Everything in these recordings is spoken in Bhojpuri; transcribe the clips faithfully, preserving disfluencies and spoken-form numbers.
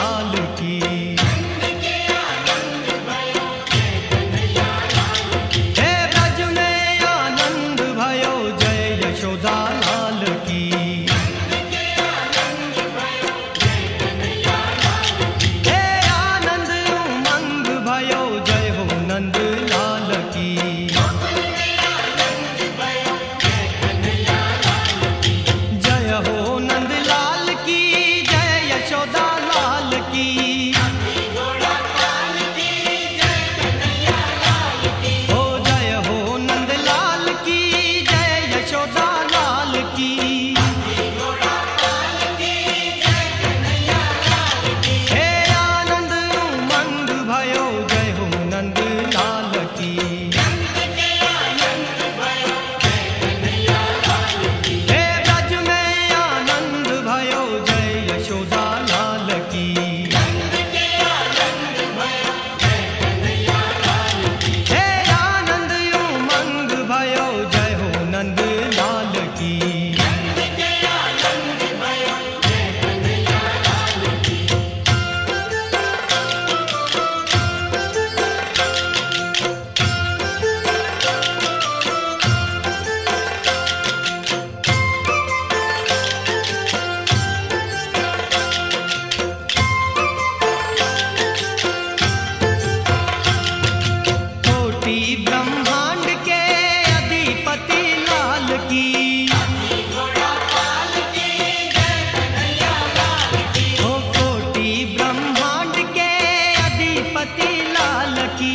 लाल की। हे ब्रज में आनंद भयो जय यशोदा लाल की। हे आनंद उमंग भयो जय हो नंद लाल की। जय हो नंद लाल की जय यशोदा लाल की। हो जय हो नंद लाल की जय यशोदा लाल की। हे आनंद उमंग भयो जय हो नंद लाल की। हे ब्रज में आनंद भयो जय यशोदा लाल की। हे आनंद उमंग भयो जय हो नंद लाल की। कोटि ब्रह्मांड के अधिपति लाल की। ओ कोटि ब्रह्मांड के अधिपति लाल की।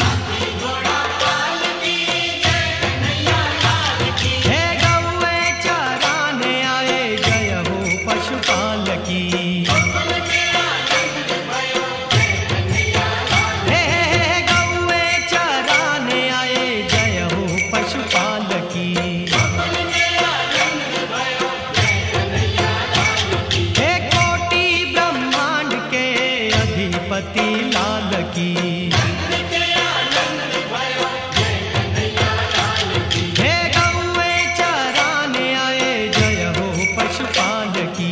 हे गौए चराने आए जय हो पशुपाल की। हे हे गौए चराने आए जय हो पशुपाल की। हे कोटि ब्रह्मांड के अधिपति लाल की। हे गौए चराने आए जय हो पशुपाल की।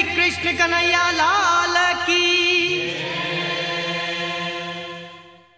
कृष्ण कन्हैया लाल